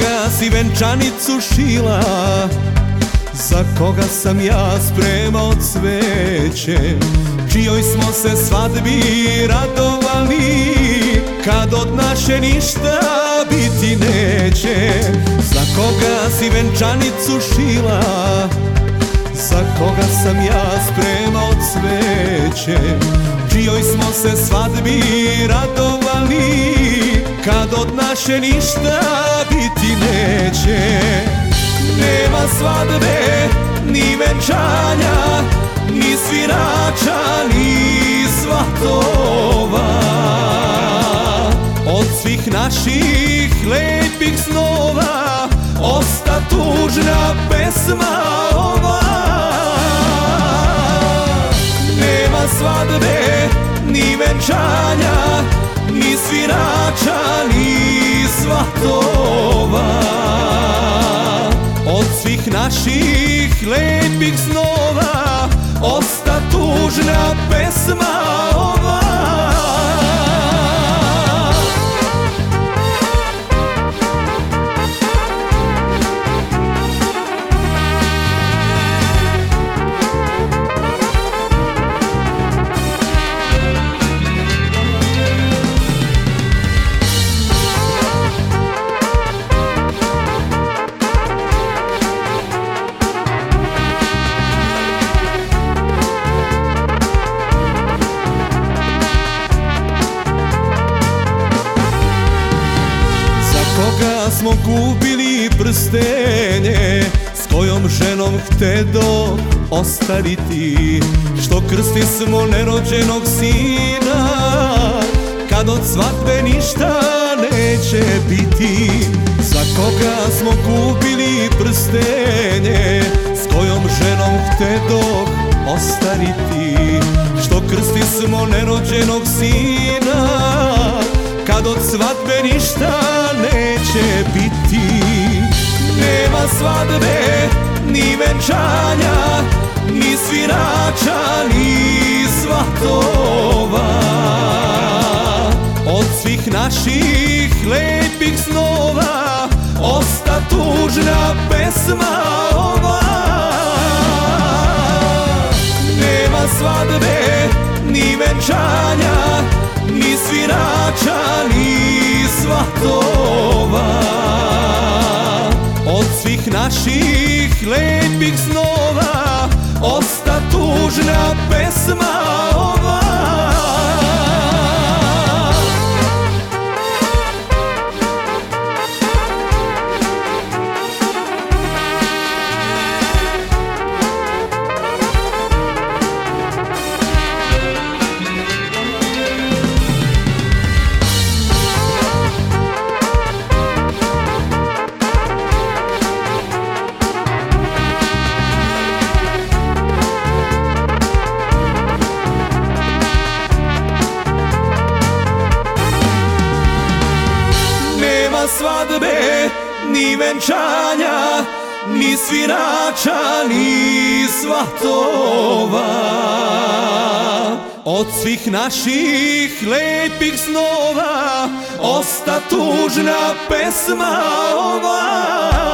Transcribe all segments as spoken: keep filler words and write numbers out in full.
koga si venčanicu šila, za koga sam ja spremao cveće, čijoj smo se svadbi radovali, kad od naše ništa biti neće. Za koga si venčanicu šila, za koga sam ja spremao cveće, čijoj smo se svadbi radovali, kad od naše ništa biti neće. Nema svadbe, ni venčanja, ni svirača, ni svatova. Od svih naših lepih snova osta tužna pesma ova. Nema svadbe, ni venčanja, ni svirača, ni svatova. Od svih naših lepih snova osta tužna pesma ova. Koga smo kupili prstenje, s kojom ženom htedo ostariti, što krsti smo nerođenog sina, kad od svadbe ništa neće biti. Za koga smo kupili prstenje, s kojom ženom htedo ostariti, što krsti smo nerođenog sina, kad od svadbe ništa neće biti. Nema svadbe, ni venčanja, ni svirača, ni svatova. Od svih naših lepih snova osta tužna pesma ova. Nema svadbe, ni venčanja, ni svirača, ni svatova. Od svih naših lepih snova osta tužna pesma ova. Svadbe, ni venčanja, ni svirača, ni svatova. Od svih naših lepih snova osta tužna pesma ova.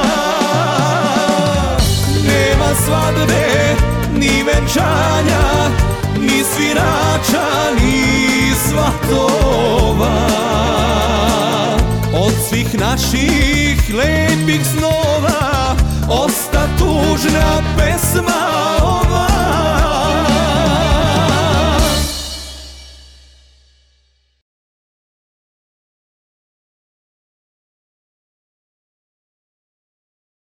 Nema svadbe, ni venčanja, ni svirača, ni svatova. Od svih naših lepih snova osta tužna pesma.